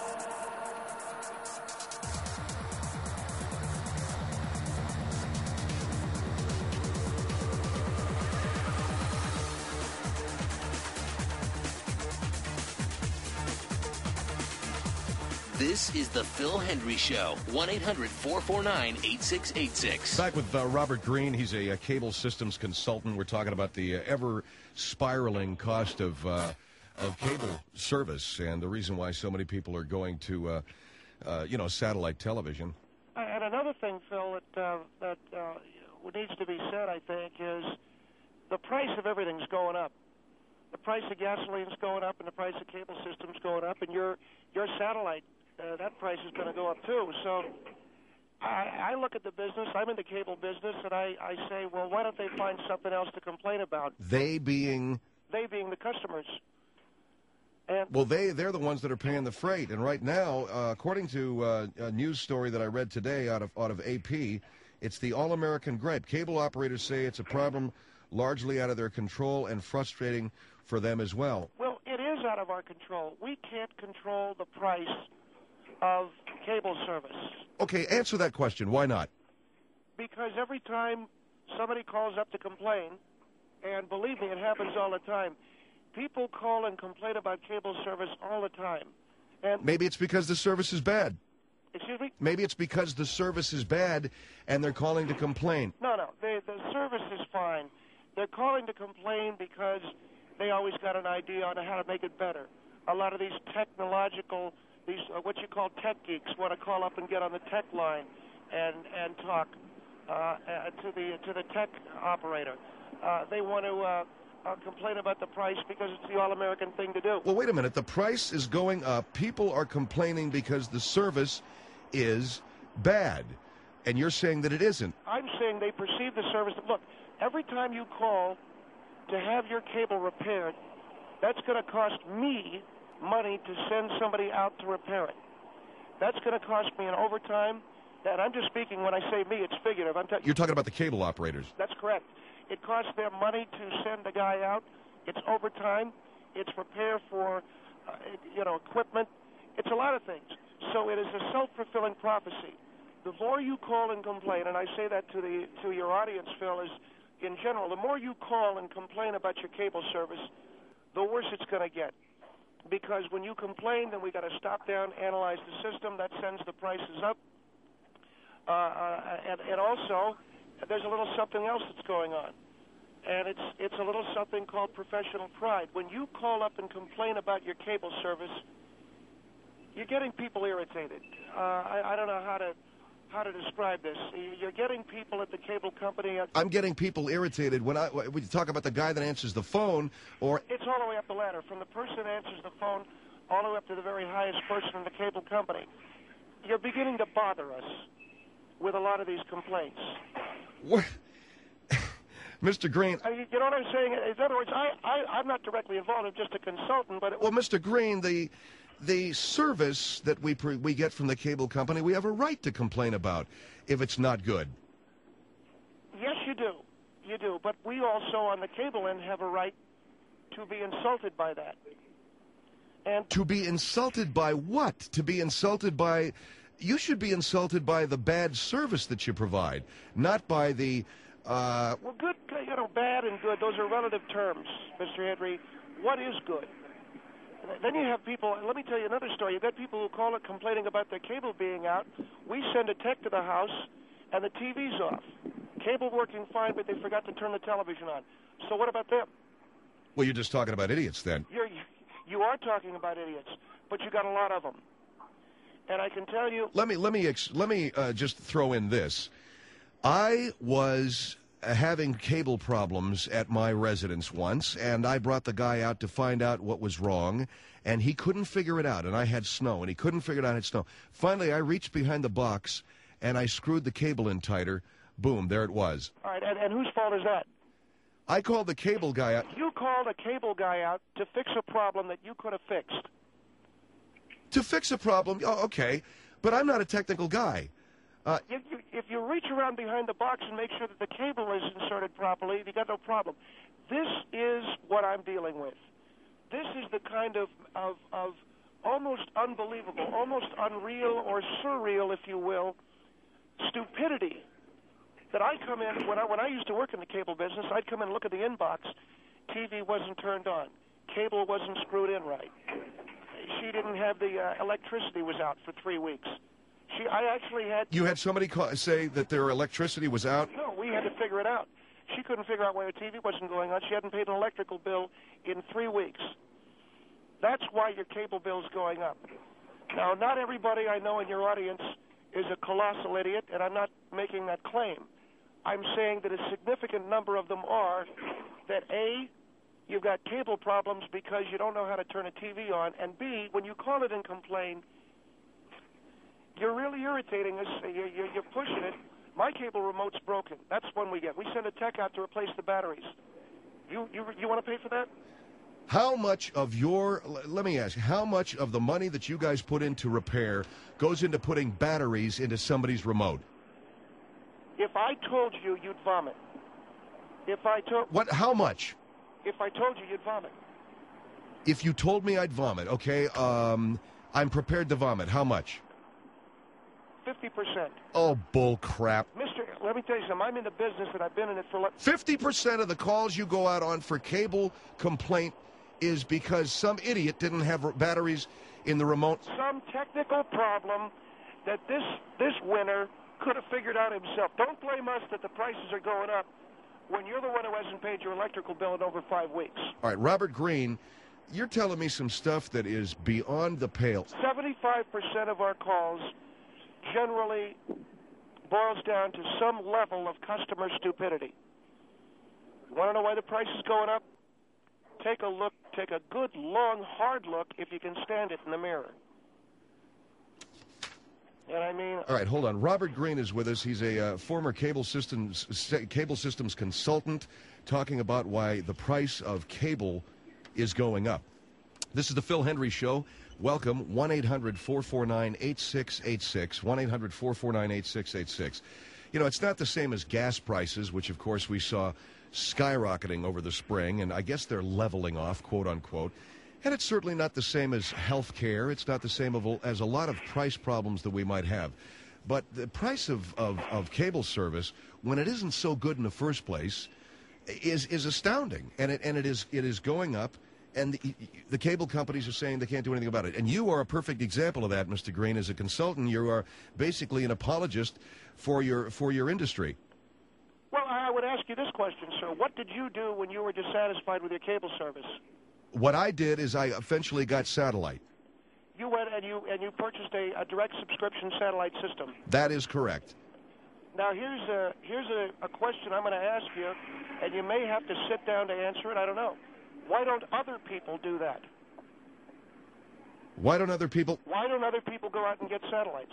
This is the Phil Hendry Show. 1-800-449-8686. Back with Robert Green. He's a cable systems consultant. We're talking about the ever-spiraling cost of cable service and the reason why so many people are going to, satellite television. And another thing, Phil, that needs to be said, I think, is the price of everything's going up. The price of gasoline's going up, and the price of cable systems going up, and your satellite. That price is going to go up, too. So I look at the business. I'm in the cable business, and I say, well, why don't they find something else to complain about? They being? They being the customers. Well, they're the ones that are paying the freight. And right now, according to a news story that I read today out of AP, it's the all-American gripe. Cable operators say it's a problem largely out of their control and frustrating for them as well. Well, it is out of our control. We can't control the price of cable service. Okay, answer that question. Why not? Because every time somebody calls up to complain, and believe me, it happens all the time, people call and complain about cable service all the time. And maybe it's because the service is bad. Excuse me? Maybe it's because the service is bad and they're calling to complain. No, the service is fine. They're calling to complain because they always got an idea on how to make it better. A lot of these technological, what you call tech geeks, want to call up and get on the tech line and talk to the tech operator. They want to complain about the price because it's the all-American thing to do. Well, wait a minute. The price is going up. People are complaining because the service is bad. And you're saying that it isn't. I'm saying they perceive the service. Look, every time you call to have your cable repaired, that's going to cost me money to send somebody out to repair it. That's going to cost me an overtime. And I'm just speaking when I say me, it's figurative. You're talking about the cable operators. That's correct. It costs them money to send a guy out. It's overtime. It's repair for, equipment. It's a lot of things. So it is a self-fulfilling prophecy. The more you call and complain, and I say that to your audience, Phil, is in general, the more you call and complain about your cable service, the worse it's going to get. Because when you complain, then we got to stop down, analyze the system. That sends the prices up. And also, there's a little something else that's going on. And it's a little something called professional pride. When you call up and complain about your cable service, you're getting people irritated. I don't know how to describe this. You're getting people at the cable company. I'm getting people irritated when you talk about the guy that answers the phone, or it's all the way up the ladder, from the person that answers the phone all the way up to the very highest person in the cable company. You're beginning to bother us with a lot of these complaints. What? Mr. Green. You know what I'm saying? In other words, I'm not directly involved. I'm just a consultant. But well, Mr. Green, the service that we get from the cable company, we have a right to complain about if it's not good. Yes, you do. You do. But we also, on the cable end, have a right to be insulted by that. And to be insulted by what? To be insulted by... You should be insulted by the bad service that you provide, not by the... Well, good, bad and good, those are relative terms, Mr. Henry. What is good? Then you have people, let me tell you another story. You've got people who call it complaining about their cable being out. We send a tech to the house, and the TV's off. Cable working fine, but they forgot to turn the television on. So what about them? Well, you're just talking about idiots then. You are talking about idiots, but you got a lot of them. And I can tell you... Let me just throw in this. I was having cable problems at my residence once, and I brought the guy out to find out what was wrong, and he couldn't figure it out, and I had snow, and he couldn't figure it out, I had snow. Finally, I reached behind the box, and I screwed the cable in tighter. Boom, there it was. All right, and whose fault is that? I called the cable guy out. You called a cable guy out to fix a problem that you could have fixed. To fix a problem? Oh, okay, but I'm not a technical guy. If you reach around behind the box and make sure that the cable is inserted properly, you got no problem. This is what I'm dealing with. This is the kind of almost unbelievable, almost unreal or surreal, if you will, stupidity that I come in, when I used to work in the cable business, I'd come in and look at the inbox. TV wasn't turned on. Cable wasn't screwed in right. She didn't have the electricity was out for 3 weeks. I actually had... You had somebody say that their electricity was out? No, we had to figure it out. She couldn't figure out why her TV wasn't going on. She hadn't paid an electrical bill in 3 weeks. That's why your cable bill's going up. Now, not everybody I know in your audience is a colossal idiot, and I'm not making that claim. I'm saying that a significant number of them are that, A, you've got cable problems because you don't know how to turn a TV on, and B, when you call it and complain, you're really irritating us. You're pushing it. My cable remote's broken. That's one we get. We send a tech out to replace the batteries. You want to pay for that? How much of your, let me ask, how much of the money that you guys put into repair goes into putting batteries into somebody's remote? If I told you, you'd vomit. If I told... What, how much? If I told you, you'd vomit. If you told me, I'd vomit. Okay, I'm prepared to vomit. How much? 50%. Oh, bull crap. Mister, let me tell you something. I'm in the business and I've been in it for... 50% of the calls you go out on for cable complaint is because some idiot didn't have batteries in the remote. Some technical problem that this winner could have figured out himself. Don't blame us that the prices are going up when you're the one who hasn't paid your electrical bill in over 5 weeks. All right, Robert Green, you're telling me some stuff that is beyond the pale. 75% of our calls generally boils down to some level of customer stupidity. You want to know why the price is going up? Take a look, take a good, long, hard look, if you can stand it, in the mirror. And I mean... All right, hold on. Robert Green is with us. He's a former cable systems consultant, talking about why the price of cable is going up. This is the Phil Hendrie Show. Welcome, 1-800-449-8686, 1-800-449-8686. You know, it's not the same as gas prices, which, of course, we saw skyrocketing over the spring, and I guess they're leveling off, quote-unquote. And it's certainly not the same as health care. It's not the same as a lot of price problems that we might have. But the price of cable service, when it isn't so good in the first place, is astounding. And it is going up. And the cable companies are saying they can't do anything about it. And you are a perfect example of that, Mr. Green. As a consultant, you are basically an apologist for your industry. Well, I would ask you this question, sir. What did you do when you were dissatisfied with your cable service? What I did is I eventually got satellite. You went and you purchased a direct subscription satellite system. That is correct. Now, here's a question I'm going to ask you, and you may have to sit down to answer it. I don't know. Why don't other people do that? Why don't other people? Why don't other people go out and get satellites?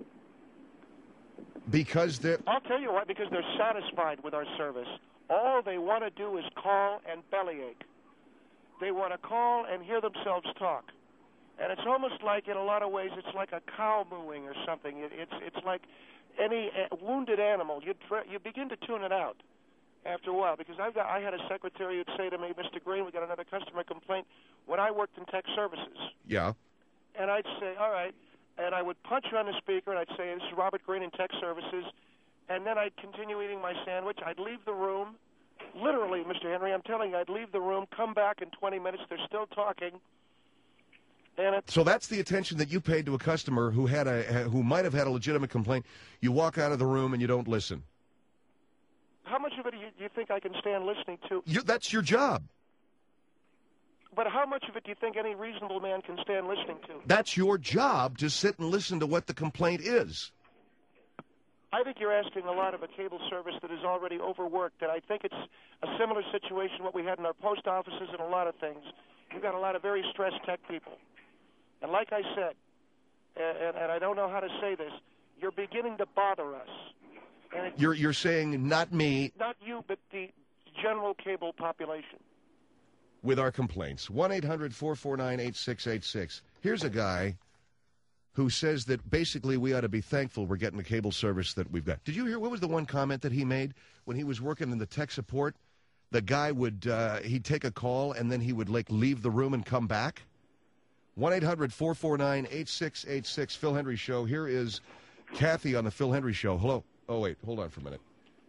Because they're... I'll tell you why. Because they're satisfied with our service. All they want to do is call and bellyache. They want to call and hear themselves talk. And it's almost like, in a lot of ways, it's like a cow mooing or something. It's like any wounded animal. You begin to tune it out after a while, because I had a secretary who'd say to me, Mr. Green, we got another customer complaint, when I worked in tech services. Yeah. And I'd say, all right, and I would punch her on the speaker, and I'd say, this is Robert Green in tech services, and then I'd continue eating my sandwich. I'd leave the room. Literally, Mr. Henry, I'm telling you, I'd leave the room, come back in 20 minutes, they're still talking. And so that's the attention that you paid to a customer who might have had a legitimate complaint. You walk out of the room and you don't listen. How much of it do you think I can stand listening to? That's your job. But how much of it do you think any reasonable man can stand listening to? That's your job, to sit and listen to what the complaint is. I think you're asking a lot of a cable service that is already overworked, and I think it's a similar situation what we had in our post offices and a lot of things. You've got a lot of very stressed tech people. And like I said, and I don't know how to say this, you're beginning to bother us. And you're saying not me. Not you, but the general cable population. With our complaints. 1-800-449-8686. Here's a guy who says that basically we ought to be thankful we're getting the cable service that we've got. Did you hear, what was the one comment that he made when he was working in the tech support? The guy would, he'd take a call and then he would leave the room and come back? 1-800-449-8686, Phil Hendry Show. Here is Kathy on the Phil Hendry Show. Hello. Oh, wait. Hold on for a minute.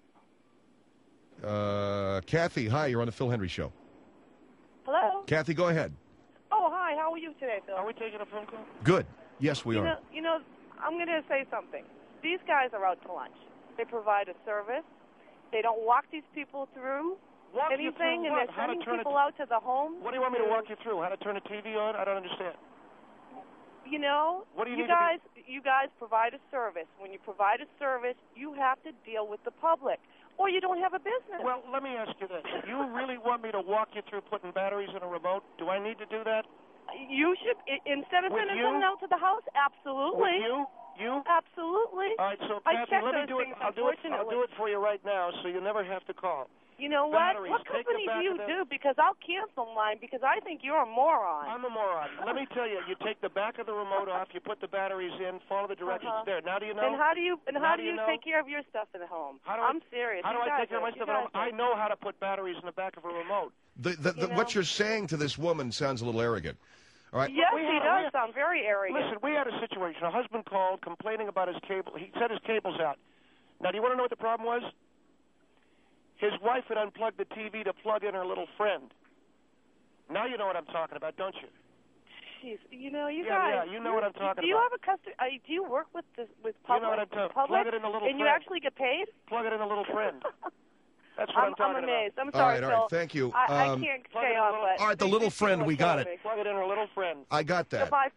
Kathy, hi. You're on the Phil Hendry Show. Hello? Kathy, go ahead. Oh, hi. How are you today, Phil? Are we taking a phone call? Good. Yes, we are. You know, I'm going to say something. These guys are out to lunch. They provide a service. They don't walk these people through anything, and they're sending people out to the home. What do you want me to walk you through? How to turn a TV on? I don't understand. You know, what do you guys provide a service. When you provide a service, you have to deal with the public, or you don't have a business. Well, let me ask you this. You really want me to walk you through putting batteries in a remote? Do I need to do that? You should, instead of sending someone out to the house, absolutely. With you? Absolutely. All right, so Kathy, let me do it. I'll do it for you right now, so you never have to call. You know what? What company do you do? Because I'll cancel mine because I think you're a moron. I'm a moron. Let me tell you, you take the back of the remote off, you put the batteries in, follow the directions there. Now do you know? And how do you take care of your stuff in the home? I'm serious. How do I take care of my stuff at home? I know how to put batteries in the back of a remote. What you're saying to this woman sounds a little arrogant. All right. Yes, he does sound very arrogant. Listen, we had a situation. A husband called complaining about his cable. He said his cable's out. Now, do you want to know what the problem was? His wife had unplugged the TV to plug in her little friend. Now you know what I'm talking about, don't you? Jeez, you know, you guys. Yeah, you know what I'm talking about. Do you have a customer? Do you work with public? You know what I'm talking about. Plug it in a little friend. And you actually get paid? Plug it in a little friend. That's what I'm talking I'm amazed. about. I'm sorry, All Phil. right, thank you. I can't stay on, but... All right, the little friend, we got it. Plug it in a little friend. I got that. Goodbye.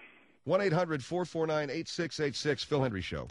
1-800-449-8686, Phil Hendry Show.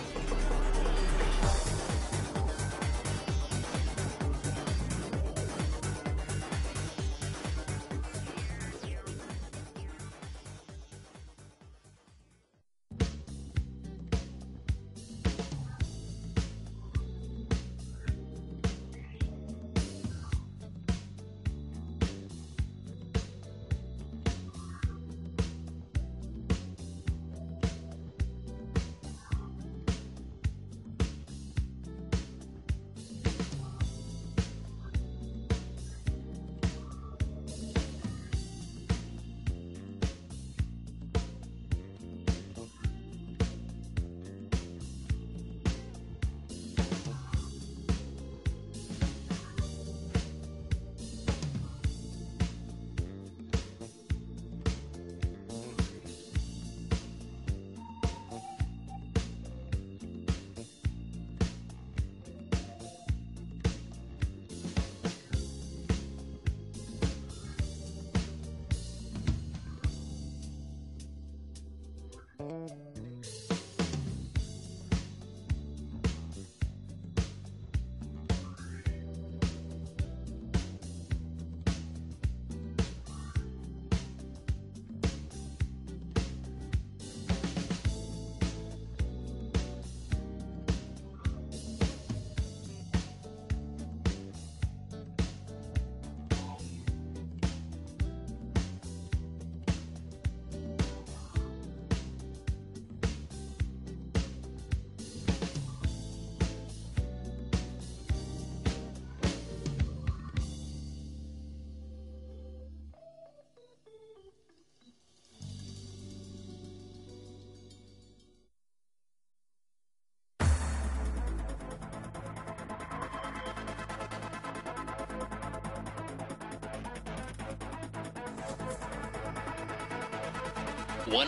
One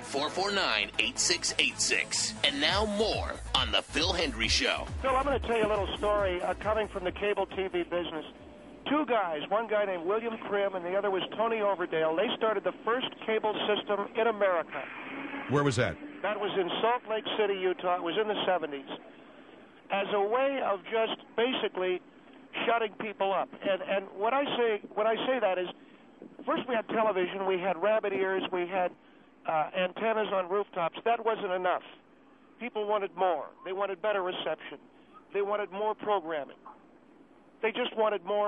1-800-449-8686. And now more on The Phil Hendry Show. Phil, I'm going to tell you a little story coming from the cable TV business. Two guys, one guy named William Krim and the other was Tony Overdale. They started the first cable system in America. Where was that? That was in Salt Lake City, Utah. It was in the 70s. As a way of just basically shutting people up. And when I say that is, first we had television, we had rabbit ears, we had antennas on rooftops. That wasn't enough. People wanted more. They wanted better reception. They wanted more programming. They just wanted more.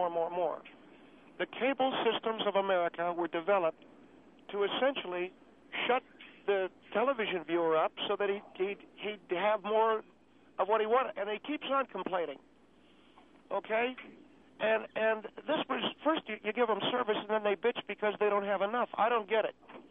The cable systems of America were developed to essentially shut the television viewer up so that he'd have more of what he wanted. And he keeps on complaining. Okay? And this was, first you give them service and then they bitch because they don't have enough. I don't get it.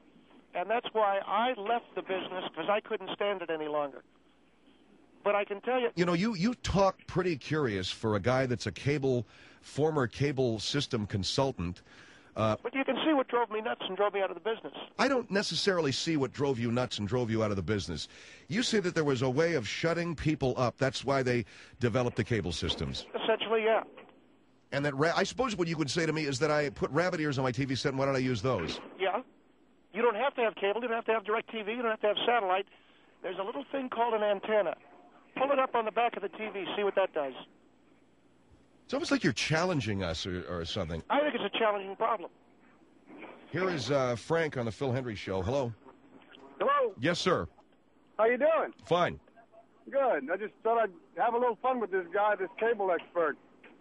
and that's why I left the business because I couldn't stand it any longer. But I can tell you... You know, you talk pretty curious for a guy that's a former cable system consultant. But you can see what drove me nuts and drove me out of the business. I don't necessarily see what drove you nuts and drove you out of the business. You say that there was a way of shutting people up. That's why they developed the cable systems. Essentially, yeah. And that I suppose what you would say to me is that I put rabbit ears on my TV set, and why don't I use those? Yeah. You don't have to have cable. You don't have to have direct TV. You don't have to have satellite. There's a little thing called an antenna. Pull it up on the back of the TV. See what that does. It's almost like you're challenging us or something. I think it's a challenging problem. Here is Frank on the Phil Hendry Show. Hello. Hello. Yes, sir. How you doing? Fine. Good. I just thought I'd have a little fun with this guy, this cable expert.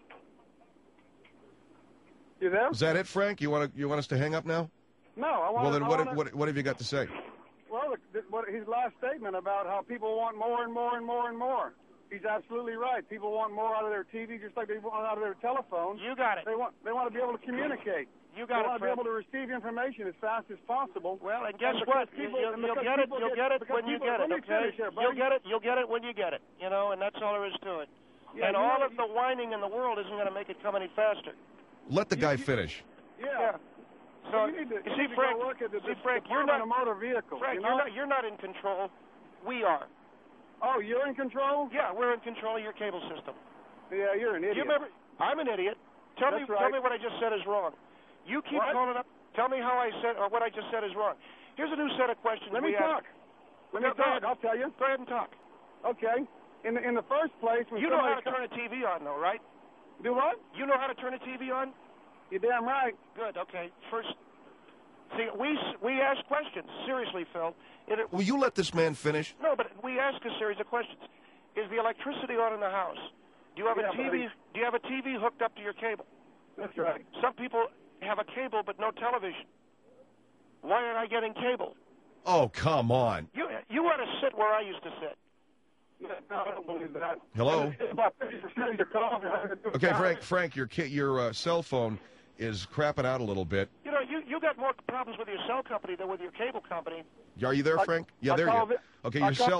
You there? Is that it, Frank? You want us to hang up now? No, I want. Well, then what have you got to say? Well, his last statement about how people want more and more and more and more. He's absolutely right. People want more out of their TV just like they want out of their telephone. You got it. They want to be able to communicate. You got it, They want to be able to receive information as fast as possible. Well, and guess what? You'll get it. You'll get it when you get it. Okay. You'll get it. You'll get it when you get it. You know, and that's all there is to it. Yeah, and all of the whining in the world isn't going to make it come any faster. Let the guy finish. Yeah. So you see, Frank, you're not a motor vehicle. Frank, you're not in control. We are. Oh, you're in control? Yeah, we're in control of your cable system. Yeah, you're an idiot. You remember? I'm an idiot. Tell me what I just said is wrong. You keep calling up. Tell me how I said or what I just said is wrong. Here's a new set of questions. Let me talk. Let me talk. I'll tell you. Go ahead and talk. Okay. In the first place, when you know how to turn a TV on, though, right? Do what? You know how to turn a TV on? You're damn right. Good. Okay. First, see, we ask questions. Seriously, Phil. Will you let this man finish? No, but we ask a series of questions. Is the electricity on in the house? Do you have a TV? Buddy. Do you have a TV hooked up to your cable? That's right. Some people have a cable but no television. Why aren't I getting cable? Oh, come on. You ought to sit where I used to sit. No, I don't believe that. Hello. About 50% of your calls. Okay, Frank, your cell phone is crapping out a little bit. You know, you got more problems with your cell company than with your cable company. Are you there, Frank? Yeah, there you are. Okay,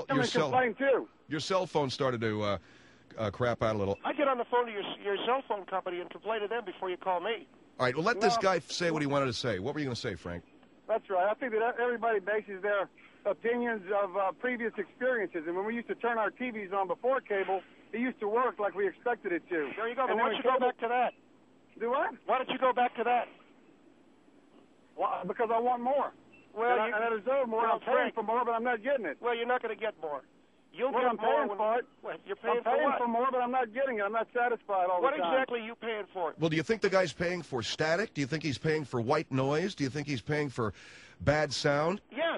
your cell phone started to crap out a little. I get on the phone to your cell phone company and complain to them before you call me. All right, well, let this guy say what he wanted to say. What were you going to say, Frank? That's right. I think that everybody bases their opinions of previous experiences. And when we used to turn our TVs on before cable, it used to work like we expected it to. There you go. But why don't you go back to that? Do what? Why don't you go back to that? Well, because I want more. Well, and I deserve more. I'm paying for more, but I'm not getting it. Well, you're not going to get more. You'll get I'm more paying for it. What, you're paying I'm paying for more, but I'm not getting it. I'm not satisfied all the time. What exactly are you paying for? Well, do you think the guy's paying for static? Do you think he's paying for white noise? Do you think he's paying for bad sound? Yes.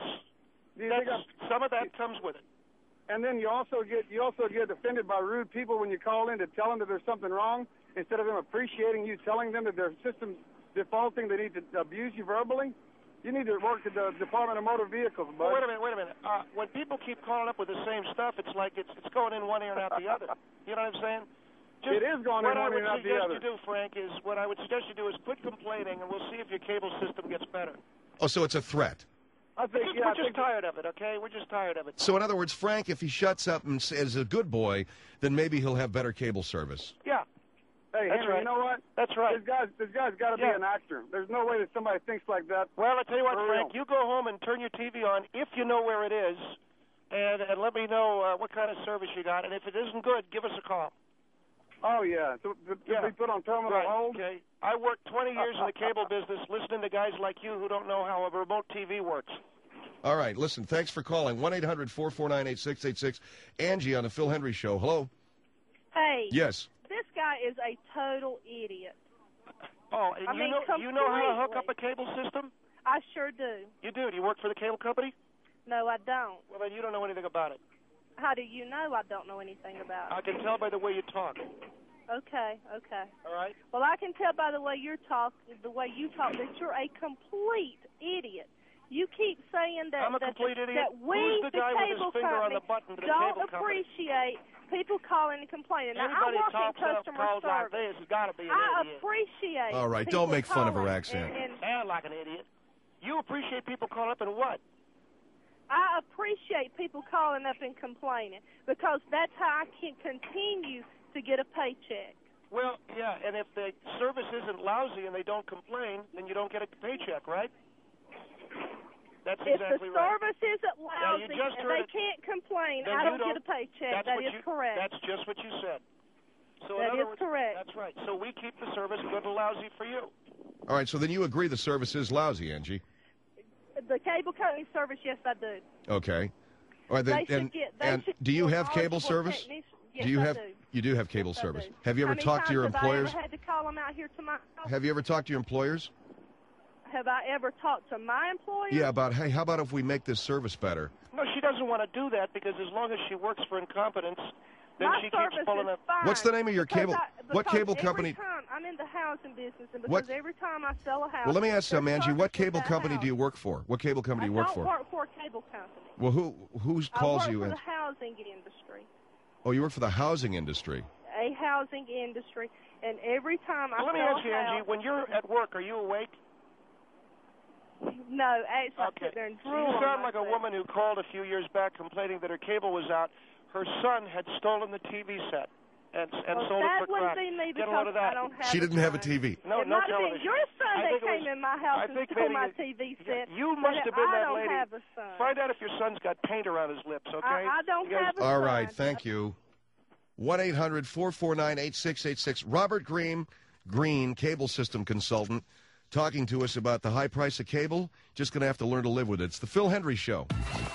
Some of that comes with it. And then you also get offended by rude people when you call in to tell them that there's something wrong. Instead of them appreciating you, telling them that their system's defaulting, they need to abuse you verbally. You need to work at the Department of Motor Vehicles, bud. Well, wait a minute. When people keep calling up with the same stuff, it's like it's going in one ear and out the other. You know what I'm saying? It is going in one ear and out the other. What I would suggest you do is quit complaining, and we'll see if your cable system gets better. Oh, so it's a threat. We're just tired of it, okay? We're just tired of it. So, in other words, Frank, if he shuts up and is a good boy, then maybe he'll have better cable service. Yeah. Hey, that's Henry, right. You know what? That's right. This guy's got to be an actor. There's no way that somebody thinks like that. Well, I tell you what, Frank, you go home and turn your TV on if you know where it is, and let me know what kind of service you got. And if it isn't good, give us a call. Oh, yeah. So be put on terminal hold? Okay. I worked 20 years in the cable business listening to guys like you who don't know how a remote TV works. All right, listen, thanks for calling. 1-800-449-8686. Angie on the Phil Hendry Show. Hello? Hey. Yes. This guy is a total idiot. Oh, and you know how to hook up a cable system? I sure do. You do? Do you work for the cable company? No, I don't. Well, then you don't know anything about it. How do you know I don't know anything about it? I can tell by the way you talk. Okay. All right. Well, I can tell by the way you talk that you're a complete idiot. You keep saying that I'm a complete idiot. That we, Who's the guy with his finger on the button to the cable company? Don't appreciate people calling and complaining. Now, I work in customer service. Like this has got to be an I idiot. appreciate. All right, don't make fun of her accent. Sound like an idiot. You appreciate people calling up and what? I appreciate people calling up and complaining because that's how I can continue to get a paycheck. Well, yeah, and if the service isn't lousy and they don't complain, then you don't get a paycheck, right? That's exactly right. If the service isn't lousy and they can't complain, I don't get a paycheck. That is correct. That's just what you said. So that is correct. That's right. So we keep the service good and lousy for you. All right, so then you agree the service is lousy, Angie. The cable company service, yes, I do. Okay. All right, then, do you have cable service? Yes, do I you do have cable service? Do. Have you ever talked to your employers? Have I ever had to call them out here to my house? Have you ever talked to your employers? Have I ever talked to my employer? Yeah, about, hey, how about if we make this service better? No, she doesn't want to do that because as long as she works for incompetence, then she keeps pulling up. What's the name of your cable? What cable company? Every time I'm in the housing business, and because every time I sell a house. Well, let me ask some, Angie. What cable company do you work for? What cable company do you work for? I don't work for a cable company. Well, who calls you? I work for the housing industry. Oh, you work for the housing industry. A housing industry, and every time I let me ask you, Angie, when you're at work, are you awake? No, actually, I sit there and drool. You sound like a woman who called a few years back complaining that her cable was out. Her son had stolen the TV set and sold it for crack. Get a load of that. She didn't have a TV. No television. Your son that came in my house and stole my TV set. You must have been that lady. I don't have a son. Find out if your son's got paint around his lips, okay? I don't have a son. All right, thank you. 1-800-449-8686. Robert Green, cable system consultant, talking to us about the high price of cable. Just going to have to learn to live with it. It's the Phil Hendry Show.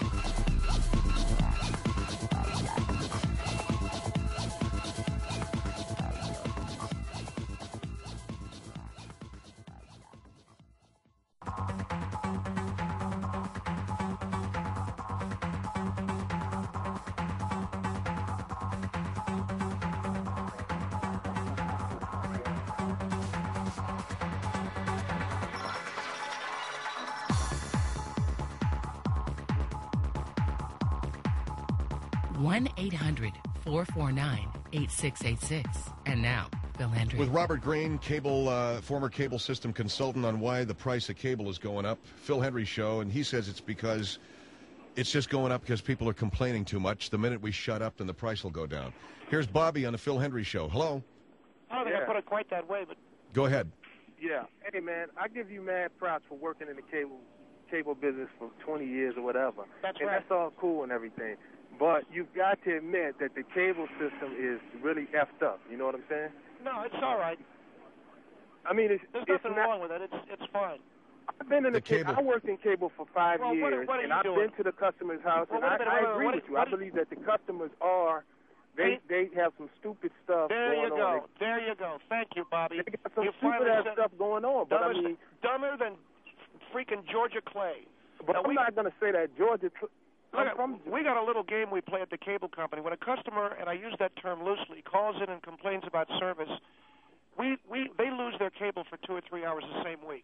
One 1-800-449-8686. And now, Phil Hendry. With Robert Green, former cable system consultant, on why the price of cable is going up. Phil Hendry Show, and he says it's because it's just going up because people are complaining too much. The minute we shut up, then the price will go down. Here's Bobby on the Phil Hendry Show. Hello. I don't think I put it quite that way, but... Go ahead. Yeah. Hey, man, I give you mad props for working in the cable business for 20 years or whatever. That's right. That's all cool and everything. But you've got to admit that the cable system is really effed up. You know what I'm saying? No, it's all right. I mean, there's nothing wrong with it. It's fine. I've been in the cable. I worked in cable for 5 years, and I've been to the customer's house, and I agree with you. I believe that the customers are. They have some stupid stuff going on. There you go. Thank you, Bobby. They got some stupid-ass stuff going on. But I mean, dumber than freaking Georgia Clay. But I'm not going to say that Georgia. We got a little game we play at the cable company. When a customer, and I use that term loosely, calls in and complains about service, they lose their cable for 2 or 3 hours the same week.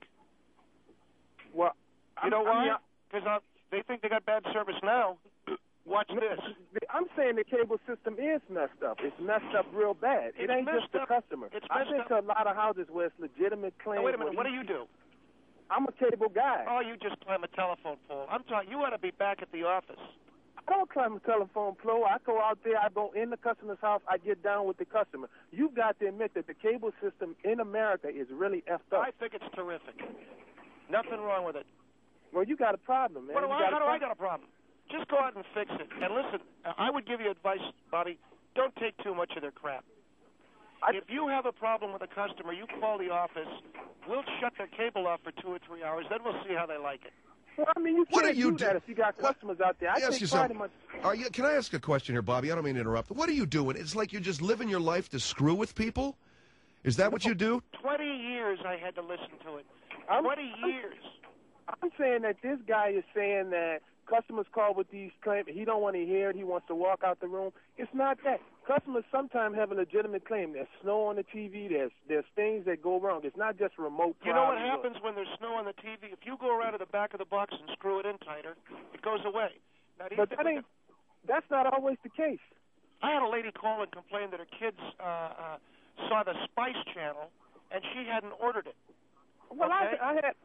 Well, you know why? Because they think they got bad service now. Watch this. I'm saying the cable system is messed up. It's messed up real bad. It ain't just the customer. I've been to a lot of houses where it's legitimate claims. Now, wait a minute. What do you do? I'm a cable guy. Oh, you just climb a telephone pole. I'm talking. You ought to be back at the office. I don't climb a telephone pole. I go out there. I go in the customer's house. I get down with the customer. You've got to admit that the cable system in America is really effed up. I think it's terrific. Nothing wrong with it. Well, you got a problem, man. How do I got a problem? Just go out and fix it. And listen, I would give you advice, buddy. Don't take too much of their crap. If you have a problem with a customer, you call the office. We'll shut their cable off for 2 or 3 hours. Then we'll see how they like it. Well, I mean, you can't do that if you got customers out there. Can I ask a question here, Bobby? I don't mean to interrupt. What are you doing? It's like you're just living your life to screw with people? Is that what you do? 20 years I had to listen to it. 20 years. I'm saying that this guy is saying that customers call with these claims. He don't want to hear it. He wants to walk out the room. It's not that. Customers sometimes have a legitimate claim. There's snow on the TV. There's things that go wrong. It's not just remote problems. You know what happens when there's snow on the TV? If you go around to the back of the box and screw it in tighter, it goes away. Now, but that's not always the case. I had a lady call and complain that her kids saw the Spice Channel, and she hadn't ordered it. Well, okay? I had...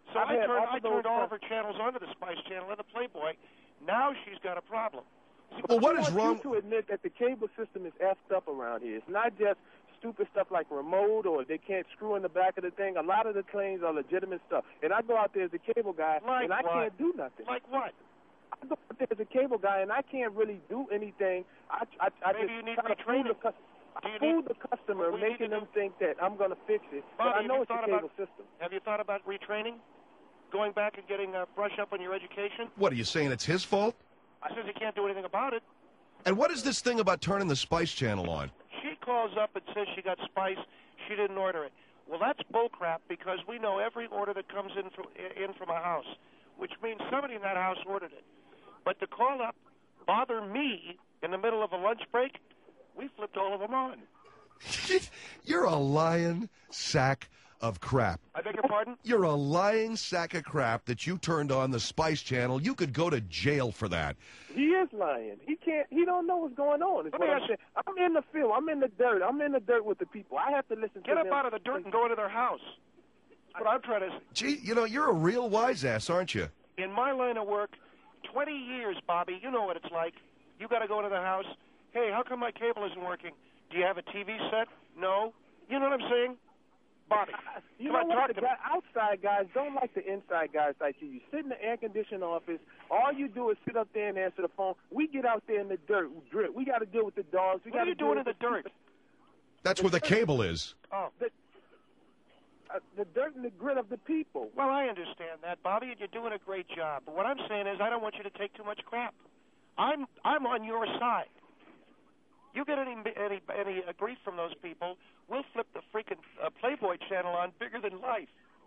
So I turned all of her channels onto the Spice Channel and the Playboy. Now she's got a problem. Well, what is wrong? I want you to admit that the cable system is effed up around here. It's not just stupid stuff like remote or they can't screw in the back of the thing. A lot of the claims are legitimate stuff. And I go out there as a cable guy, and I can't do nothing. Like what? I go out there as a cable guy, and I can't really do anything. Maybe you need retraining. I fool the customer, making them think that I'm going to fix it. But I know it's a cable system. Have you thought about retraining? Going back and getting a brush up on your education? What, are you saying it's his fault? I says he can't do anything about it. And what is this thing about turning the Spice Channel on? She calls up and says she got Spice. She didn't order it. Well, that's bullcrap because we know every order that comes in from a house, which means somebody in that house ordered it. But to call up, bother me in the middle of a lunch break, we flipped all of them on. You're a lying sack of crap. I beg your pardon? You're a lying sack of crap that you turned on the Spice Channel. You could go to jail for that. He is lying. He don't know what's going on. I'm in the field. I'm in the dirt. I'm in the dirt with the people. I have to listen to them. Get up out of the dirt and go into their house. That's what I'm trying to say. Gee, you're a real wise ass, aren't you? In my line of work, 20 years, Bobby, you know what it's like. You got to go into the house. Hey, how come my cable isn't working? Do you have a TV set? No. You know what I'm saying? Bobby, you know what? The outside guys don't like the inside guys like you. You sit in the air-conditioned office. All you do is sit up there and answer the phone. We get out there in the dirt. We got to deal with the dogs. What are you doing in the dirt? That's where the cable is. Oh. The dirt and the grit of the people. Well, I understand that, Bobby, and you're doing a great job. But what I'm saying is I don't want you to take too much crap. I'm on your side. You get any grief from those people, we'll flip the freaking Playboy channel on bigger than life.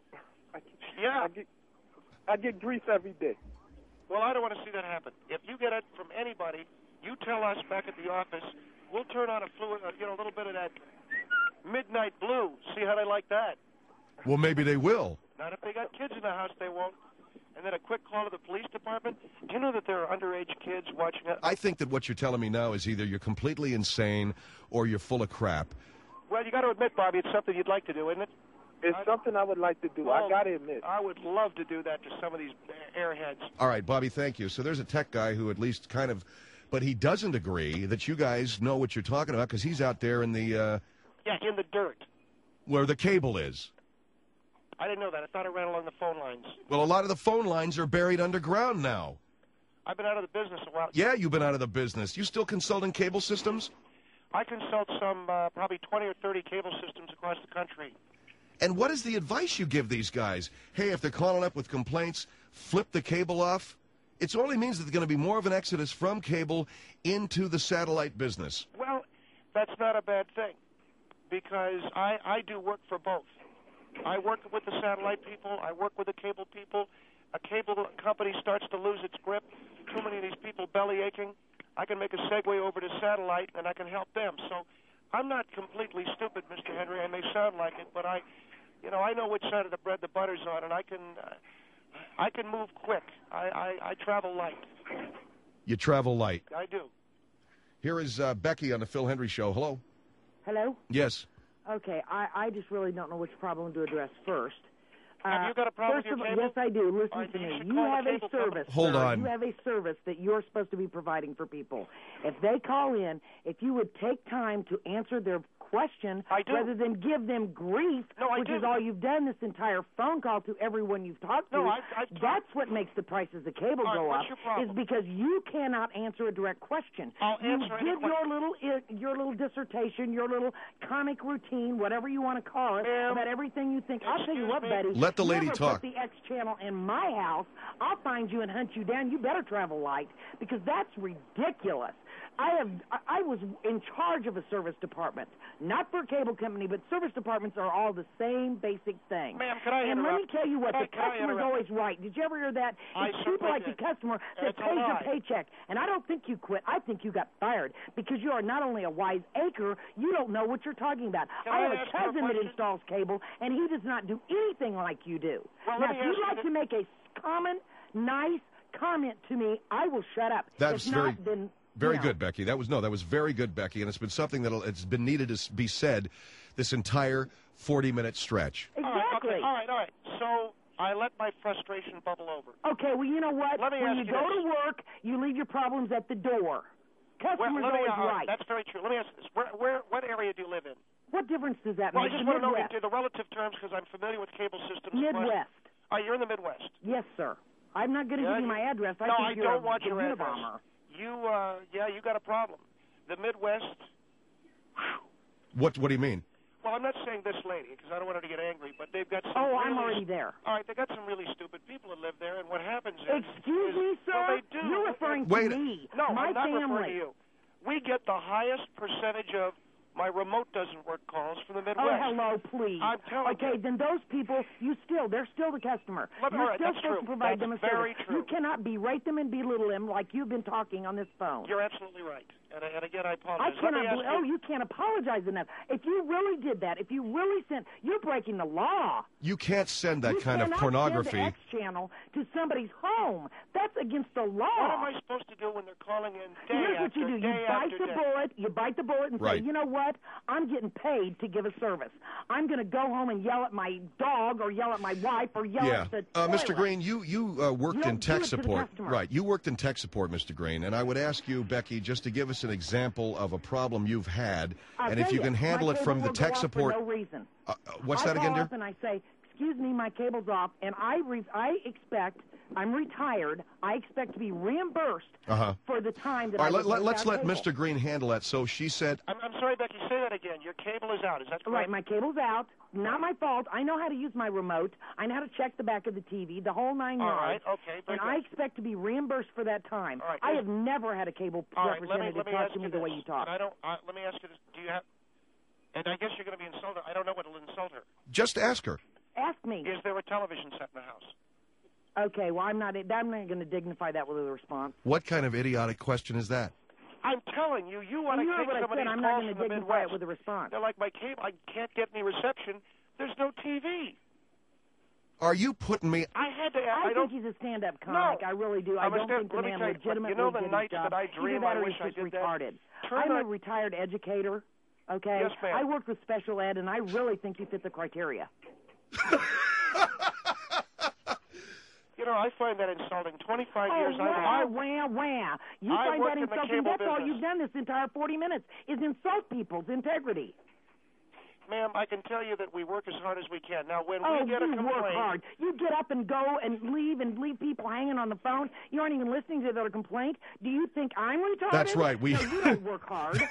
I get grief every day. Well, I don't want to see that happen. If you get it from anybody, you tell us back at the office. We'll turn on a little bit of that midnight blue. See how they like that? Well, maybe they will. Not if they got kids in the house, they won't. And then a quick call to the police department. Do you know that there are underage kids watching it? I think that what you're telling me now is either you're completely insane or you're full of crap. Well, you got to admit, Bobby, it's something you'd like to do, isn't it? It's something I would like to do. Well, I got to admit. I would love to do that to some of these airheads. All right, Bobby, thank you. So there's a tech guy who at least kind of, but he doesn't agree that you guys know what you're talking about because he's out there in the... in the dirt. Where the cable is. I didn't know that. I thought it ran along the phone lines. Well, a lot of the phone lines are buried underground now. I've been out of the business a while. Yeah, you've been out of the business. You still consulting cable systems? I consult some probably 20 or 30 cable systems across the country. And what is the advice you give these guys? Hey, if they're calling up with complaints, flip the cable off? It only means that there's going to be more of an exodus from cable into the satellite business. Well, that's not a bad thing because I do work for both. I work with the satellite people. I work with the cable people. A cable company starts to lose its grip. Too many of these people belly aching. I can make a segue over to satellite, and I can help them. So I'm not completely stupid, Mr. Henry. I may sound like it, but I know which side of the bread the butter's on, and I can move quick. I travel light. You travel light. I do. Here is Becky on the Phil Hendry Show. Hello. Hello? Yes. Okay, I just really don't know which problem to address first. Have you got a problem with your cable? Yes, I do. Listen to me. You have a service. Hold on. You have a service that you're supposed to be providing for people. If they call in, if you would take time to answer their question rather than give them grief, which is all you've done this entire phone call to everyone you've talked to. That's what makes the prices of cable go up. Is because you cannot answer a direct question. You give your little dissertation, your little comic routine, whatever you want to call it, about everything you think. I'll tell you what, Betty. Let the lady talk. talk. Put the X channel in my house, I'll find you and hunt you down. You better travel light because that's ridiculous. I was in charge of a service department, not for a cable company, but service departments are all the same basic thing. Ma'am, can I interrupt? And let me tell you what, the customer's always right. Did you ever hear that? It's people like the customer that pays your paycheck. And I don't think you quit. I think you got fired because you are not only a wise acre, you don't know what you're talking about. I have a cousin that installs cable, and he does not do anything like you do. Well, now, if you'd like to make a common, nice comment to me, I will shut up. That's if not, then... Very good, Becky. That was very good, Becky, and it's been something it's been needed to be said this entire 40-minute stretch. Exactly. All right. So I let my frustration bubble over. Okay, well, you know what? Let me when ask you you go this. to work, you leave your problems at the door. Customers always right. That's very true. Let me ask you this. What area do you live in? What difference does that Well, make? I just want to know the relative terms because I'm familiar with cable systems. Midwest. Oh, you're in the Midwest. Yes, sir. I'm not going to give you my address. I don't want your address. You got a problem. The Midwest. What do you mean? Well, I'm not saying this lady because I don't want her to get angry, but they've got some. Oh, I'm already there. All right, they got some really stupid people that live there, and what happens is. Excuse me, sir. Well, they do. You're referring to me. No, my I'm not family. referring to you. We get the highest percentage of my remote doesn't work calls from the Midwest. Oh, hello, please. I'm telling you. Okay, then those people, they're still the customer. You're still supposed to provide them a service. True. You cannot berate them and belittle them like you've been talking on this phone. You're absolutely right. And again, I apologize. You can't apologize enough. If you really did that, if you really you're breaking the law. You can't send that kind of pornography. You cannot send the X channel to somebody's home. That's against the law. What am I supposed to do when they're calling in day Here's after what you do. day after day? You bite the bullet and say, you know what? I'm getting paid to give a service. I'm going to go home and yell at my dog or yell at my wife or yell at the toilet. Mr. Green, you worked in tech support. Right. You worked in tech support, Mr. Green, and I would ask you, Becky, just to give us an example of a problem you've had, and if you can handle it from the tech support. For no reason. What's that again, dear? I call up and I say, excuse me, my cable's off, and I'm retired. I expect to be reimbursed for the time that All right, let's let Mr. Green handle that. So she said... I'm sorry, Becky, say that again. Your cable is out. Is that correct? Right, my cable's out. Not my fault. I know how to use my remote. I know how to check the back of the TV, the whole 9 yards. All right, okay. And I expect to be reimbursed for that time. All right, I have never had a cable representative talk to me the way you talk. Let me ask you this. Do you have... And I guess you're going to be insulted. I don't know what will insult her. Just ask her. Ask me. Is there a television set in the house? Okay, well, I'm not going to dignify that with a response. What kind of idiotic question is that? I'm telling you, you want to take somebody's I'm calls not going from to the dignify Midwest. it with a response. They're like, my cable, I can't get any reception. There's no TV. Are you putting me... I think he's a stand-up comic. No. I really do. I don't think the man legitimately you know the did nights his job. that I dream I wish I did retarded. that? I'm a retired educator, okay? Yes, ma'am. I work with special ed, and I really think you fit the criteria. You know, I find that insulting. 25 years. You find that insulting. That's all you've done this entire 40 minutes is insult people's integrity. Ma'am, I can tell you that we work as hard as we can. Now, when we get a complaint... work hard. You get up and go and leave people hanging on the phone. You aren't even listening to their complaint. Do you think I'm retarded? That's right. No, you don't work hard.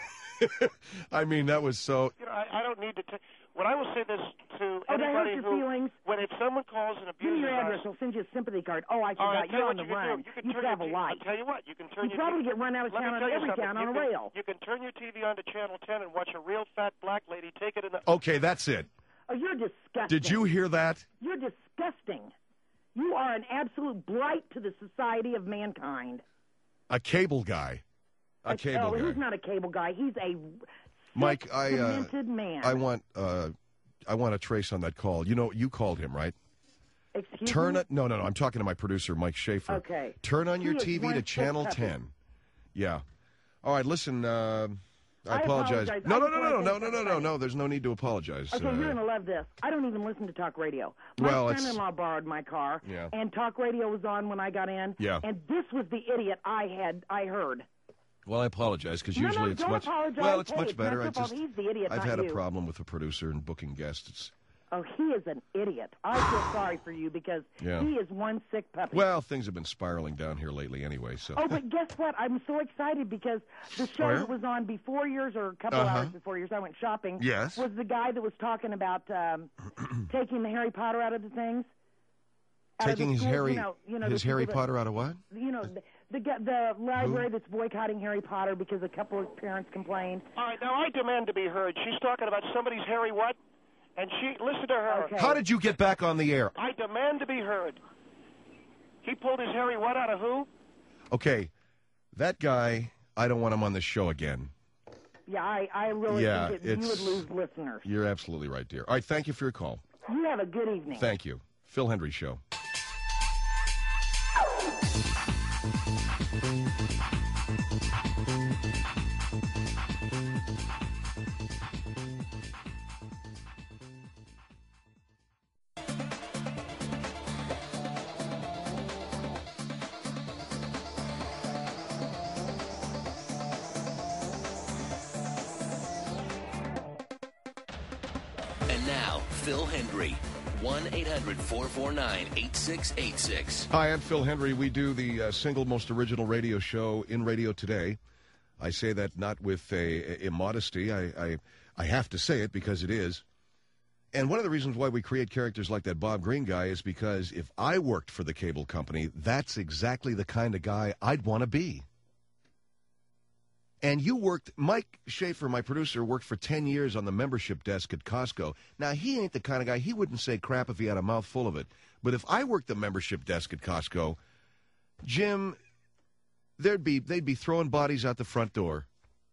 I mean, that was so... You know, I don't need to... What I will say this to hurt anybody your feelings. If someone calls and abuses us... Give me your address. I'll send you a sympathy card. Oh, I forgot. You're on the run. You have a life. I'll tell you what. You can turn you probably get run out of town on every town on a rail. You can turn your TV on to Channel 10 and watch a real fat black lady take it in the... Okay, that's it. Oh, you're disgusting. Did you hear that? You're disgusting. You are an absolute blight to the society of mankind. A cable guy. A cable guy. He's not a cable guy. He's a Mike, demented man. I want a trace on that call. You know, you called him, right? Excuse me? No, I'm talking to my producer, Mike Schaefer. Okay. Turn on your TV to Channel 10. Yeah. All right, listen, I apologize. No. There's no need to apologize. Okay, you're going to love this. I don't even listen to talk radio. My son-in-law borrowed my car, and talk radio was on when I got in. Yeah. And this was the idiot I heard. Well, I apologize because usually it's much. Apologize. Well, it's much better. He's the idiot. I've had a problem with a producer and booking guests. Oh, he is an idiot. I feel sorry for you because he is one sick puppy. Well, things have been spiraling down here lately anyway. So. Oh, but guess what? I'm so excited because the show that was on before yours or a couple hours before yours, I went shopping. Yes. Was the guy that was talking about taking the Harry Potter out of the things? Taking his Harry Potter out of what? You know, the library that's boycotting Harry Potter because a couple of parents complained. All right, now I demand to be heard. She's talking about somebody's Harry what? And listen to her. Okay. How did you get back on the air? I demand to be heard. He pulled his Harry what out of who? Okay, that guy, I don't want him on the show again. Yeah, I really think you would lose listeners. You're absolutely right, dear. All right, thank you for your call. You have a good evening. Thank you. Phil Hendrie Show. And now, Phil Hendry. 1-800-449-8686. Hi, I'm Phil Hendry. We do the single most original radio show in radio today. I say that not with a immodesty. I have to say it because it is. And one of the reasons why we create characters like that Bob Green guy is because if I worked for the cable company, that's exactly the kind of guy I'd want to be. And you worked, Mike Schaefer, my producer, worked for 10 years on the membership desk at Costco. Now, he ain't the kind of guy, he wouldn't say crap if he had a mouthful of it. But if I worked the membership desk at Costco, Jim, they'd be throwing bodies out the front door.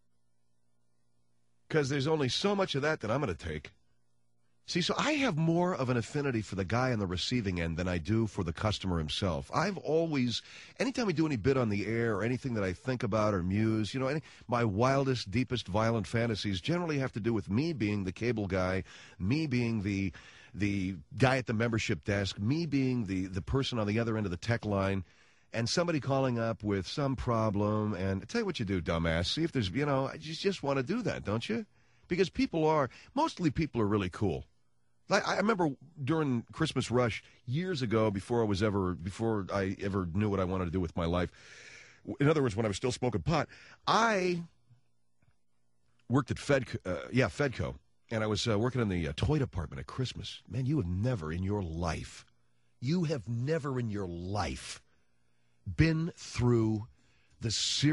Because there's only so much of that I'm going to take. See, so I have more of an affinity for the guy on the receiving end than I do for the customer himself. I've always, anytime we do any bit on the air or anything that I think about or muse, my wildest, deepest, violent fantasies generally have to do with me being the cable guy, me being the guy at the membership desk, me being the person on the other end of the tech line, and somebody calling up with some problem. And tell you what you do, dumbass. See if there's, you just want to do that, don't you? Because mostly people are really cool. I remember during Christmas Rush years ago, before I ever knew what I wanted to do with my life. In other words, when I was still smoking pot, I worked at Fedco, and I was working in the toy department at Christmas. Man, you have never in your life been through the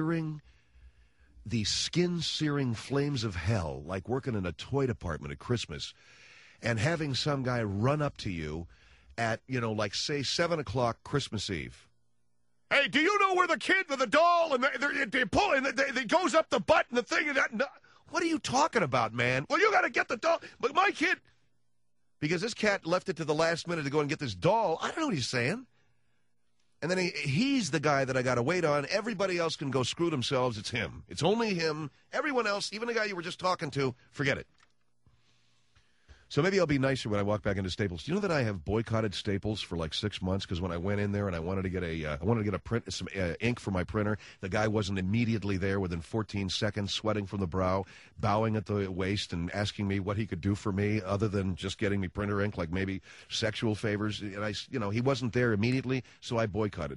skin-searing flames of hell, like working in a toy department at Christmas. And having some guy run up to you at, say 7 o'clock Christmas Eve. Hey, do you know where the kid with the doll and they pull and they goes up the butt and the thing and that? No. What are you talking about, man? Well, you got to get the doll. But my kid, because this cat left it to the last minute to go and get this doll. I don't know what he's saying. And then he's the guy that I got to wait on. Everybody else can go screw themselves. It's him. It's only him. Everyone else, even the guy you were just talking to, forget it. So maybe I'll be nicer when I walk back into Staples. Do you know that I have boycotted Staples for like 6 months because when I went in there and I wanted to get some ink for my printer, the guy wasn't immediately there within 14 seconds, sweating from the brow, bowing at the waist, and asking me what he could do for me other than just getting me printer ink, like maybe sexual favors. And he wasn't there immediately, so I boycotted.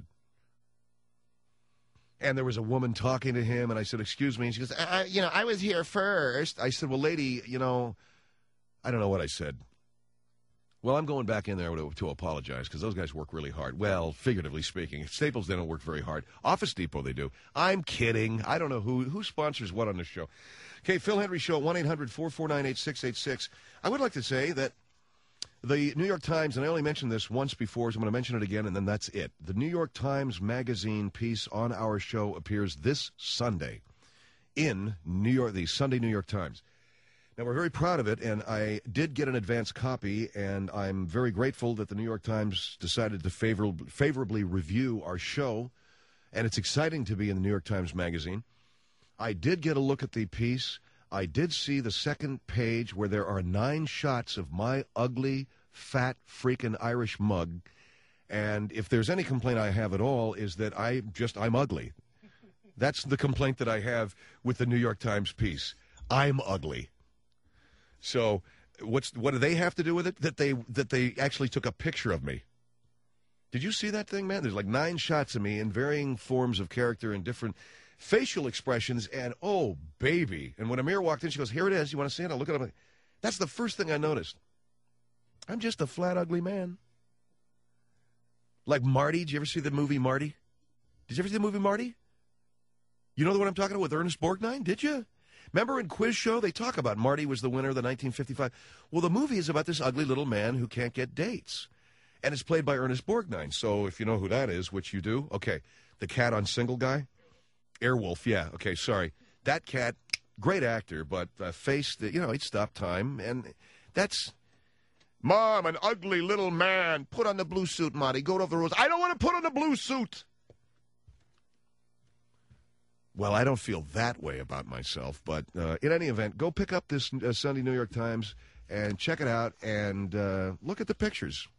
And there was a woman talking to him, and I said, "Excuse me," and she goes, "I was here first." I said, "Well, lady, I don't know what I said." Well, I'm going back in there to apologize because those guys work really hard. Well, figuratively speaking. Staples, they don't work very hard. Office Depot, they do. I'm kidding. I don't know who sponsors what on this show. Okay, Phil Hendry Show, 1-800-449-8686. I would like to say that the New York Times, and I only mentioned this once before, so I'm going to mention it again, and then that's it. The New York Times Magazine piece on our show appears this Sunday in New York, the Sunday New York Times. Now, we're very proud of it, and I did get an advance copy, and I'm very grateful that the New York Times decided to favorably review our show, and it's exciting to be in the New York Times Magazine. I did get a look at the piece. I did see the second page where there are 9 shots of my ugly, fat, freaking Irish mug, and if there's any complaint I have at all is that I'm ugly. That's the complaint that I have with the New York Times piece. I'm ugly. So what do they have to do with it? That they actually took a picture of me. Did you see that thing, man? There's like 9 shots of me in varying forms of character and different facial expressions, and oh, baby. And when Amir walked in, she goes, "Here it is. You want to see it?" I look at it. That's the first thing I noticed. I'm just a flat, ugly man. Like Marty. Did you ever see the movie Marty? Did you ever see the movie Marty? You know the one I'm talking about with Ernest Borgnine? Did you? Remember in Quiz Show, they talk about Marty was the winner of the 1955. Well, the movie is about this ugly little man who can't get dates. And it's played by Ernest Borgnine. So if you know who that is, which you do, okay. The cat on Single Guy? Airwolf, yeah. Okay, sorry. That cat, great actor, but face, he'd stop time. And that's, "Mom, an ugly little man. Put on the blue suit, Marty. Go to the rules." "I don't want to put on the blue suit." Well, I don't feel that way about myself, but in any event, go pick up this Sunday New York Times and check it out and look at the pictures.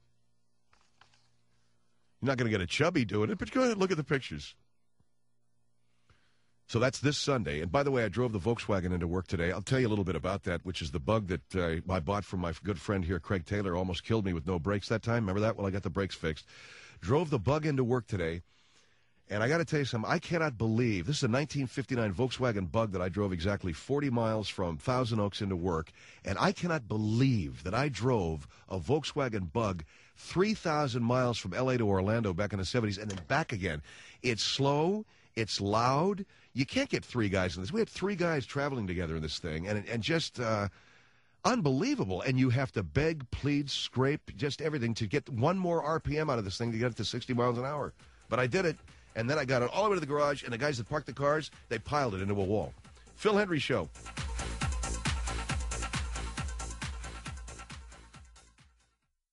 You're not going to get a chubby doing it, but go ahead and look at the pictures. So that's this Sunday. And by the way, I drove the Volkswagen into work today. I'll tell you a little bit about that, which is the bug that I bought from my good friend here, Craig Taylor. Almost killed me with no brakes that time. Remember that? Well, I got the brakes fixed. Drove the bug into work today. And I got to tell you something. I cannot believe this is a 1959 Volkswagen Bug that I drove exactly 40 miles from Thousand Oaks into work. And I cannot believe that I drove a Volkswagen Bug 3,000 miles from L.A. to Orlando back in the 70s and then back again. It's slow. It's loud. You can't get three guys in this. We had three guys traveling together in this thing, and just unbelievable. And you have to beg, plead, scrape, just everything to get one more RPM out of this thing to get it to 60 miles an hour. But I did it. And then I got it all the way to the garage, and the guys that parked the cars, they piled it into a wall. Phil Hendry Show.